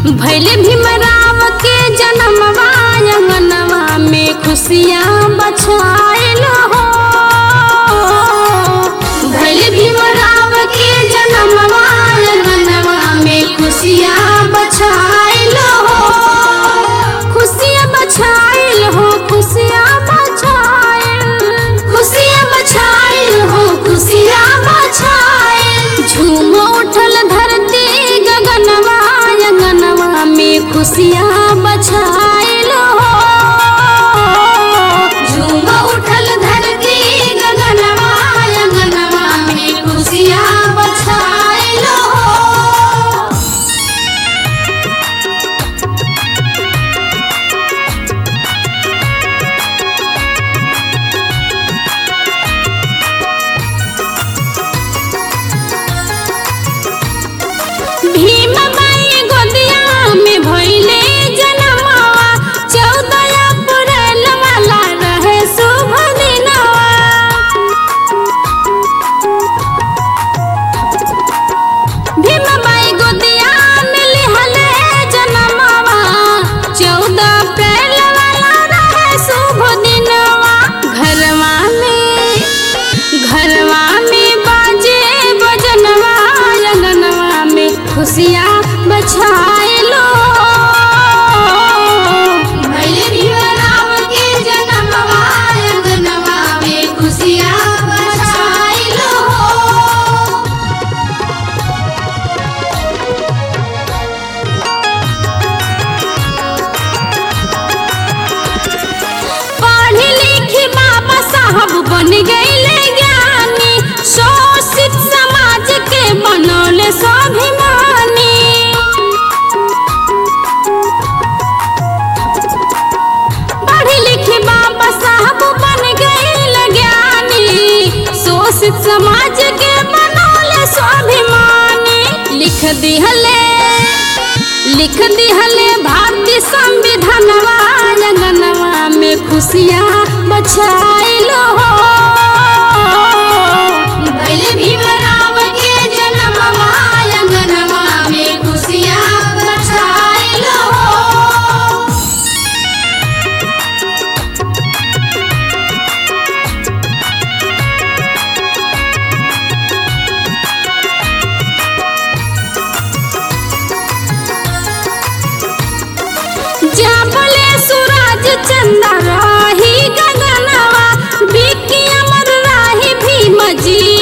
भैले भीमराव के जन्मवा अंगनवा में खुशियाँ बछाइल हो। भैले भीमराव के जन्मवा अंगनवा में खुशियाँ बछाइल हो। खुशियाँ बछाइल हो, खुशियाँ बछाइल, खुशियाँ बछाइल हो, खुशियाँ बछाइल। झूम उठल धरती गगनवा अंगनवा में खुशियाँ बछाइल हो। झूम उठल धरती गगनवा अंगनवा में खुशियाँ बछाइल हो। भीमबाई गोदिया में भइले जनमवा 14 अप्रैल वाला रहे शुभ दिनवा। भीमबाई गोदिया में लिहले जनमवा 14 अप्रैल वाला रहे शुभ दिनवा। घरवा में बाजे बजनवा अंगनवा में खुशियाँ बछाइल हो। भैले भीमराव के जन्मवा अंगनवा में खुशियाँ बछाइल हो। पढ़ लिखी बाबा साहब बन गईले ज्ञानी, शोषित समाज के बनौले स्वाभिमानी। पढ़ लिखी बाबा साहब बन गईले ज्ञानी, शोषित समाज के बनौले स्वाभिमानी। लिख दिहले भारतीय संविधानवा अंगनवा में खुशियाँ बछाइल हो। भैले भीमराव के जन्मवा अंगनवा में खुशियाँ बछाइल हो। जाबले सूरज चंदा राही गगनवा, बिकी अमर राही भीम जी